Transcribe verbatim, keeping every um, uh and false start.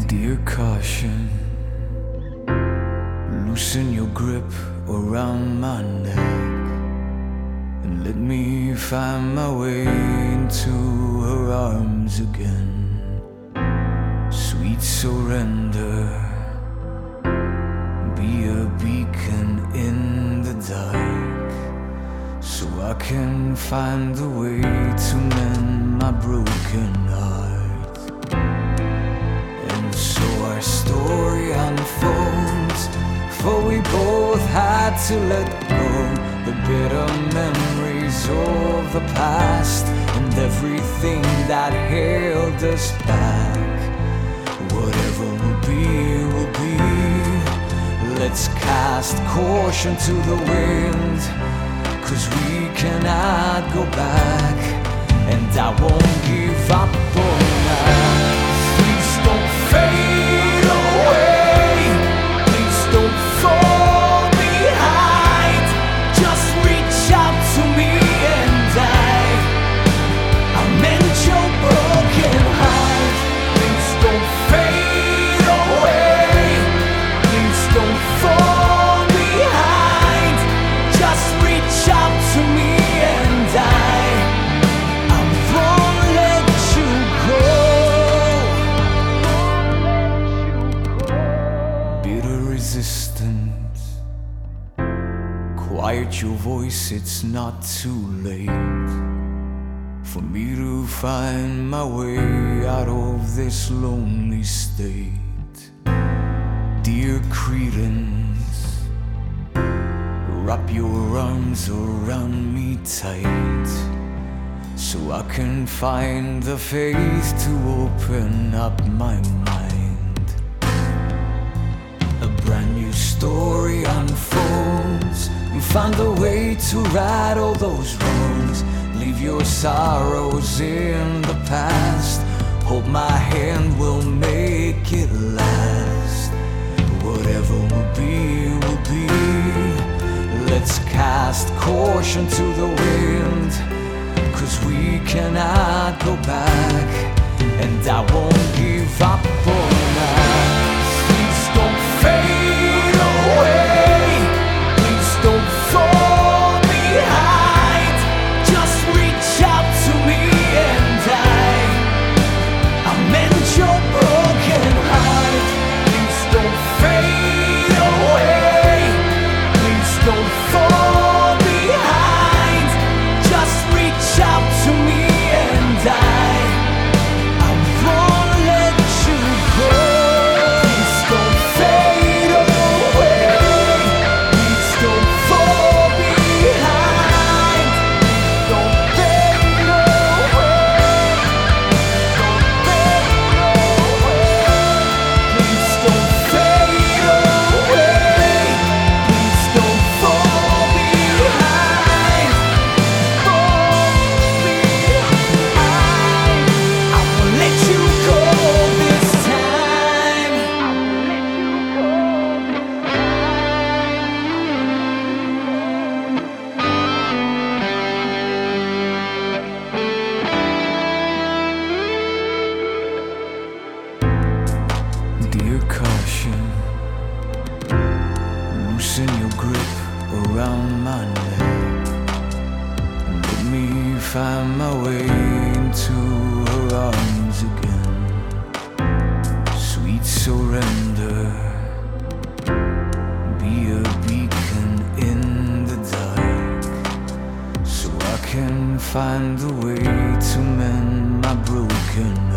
Dear caution, loosen your grip around my neck and let me find my way into her arms again. Sweet surrender, be a beacon in the dark, so I can find a way to mend my broken heart. And so our story unfolds, for we both had to let go the bitter memories of the past and everything that held us back. Whatever will be, will be. Let's cast caution to the wind, 'cause we cannot go back, and I won't give up on us. Please don't fade away, please don't fall behind. Just reach out to me and I, I'll mend your broken heart. Please don't fade away, please don't fall behind. Just reach out to me and I, I won't let you go. Bitter resistance, quiet your voice, it's not too late for me to find my way out of this lonely state. Dear credence, wrap your arms around me tight, so I can find the faith to open up my mind. A brand new story unfolds, you find a way to right all those wrongs. Leave your sorrows in the past, hold my hand, we'll make it last. Whatever will be, will be. Let's cast caution to the wind, 'cause we cannot go back, and I won't give up on us. Please don't fade away, please don't fall behind. Just reach out to me and I, I'll mend your broken heart. Please don't fade away, please don't fall behind. Just reach out to me and I, I won't let you go. Please don't fade away, please don't fall behind. Don't fade away, don't fade away. Please don't fade away, please don't fall behind. Fall behind. I won't let you go this time. Dear caution, loosen your grip around my neck and let me find my way into her arms again. Sweet surrender, be a beacon in the dark, so I can find a way to mend my broken